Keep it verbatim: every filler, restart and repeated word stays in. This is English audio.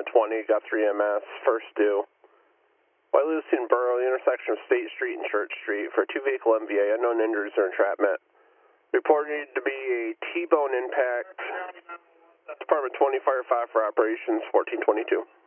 Department twenty, Guthrie M S, first due. While Lucien Borough, the intersection of State Street and Church Street, for a two-vehicle M V A, unknown injuries or entrapment. Reported to be a T-bone impact. Department twenty, Fire five for operations, fourteen twenty-two.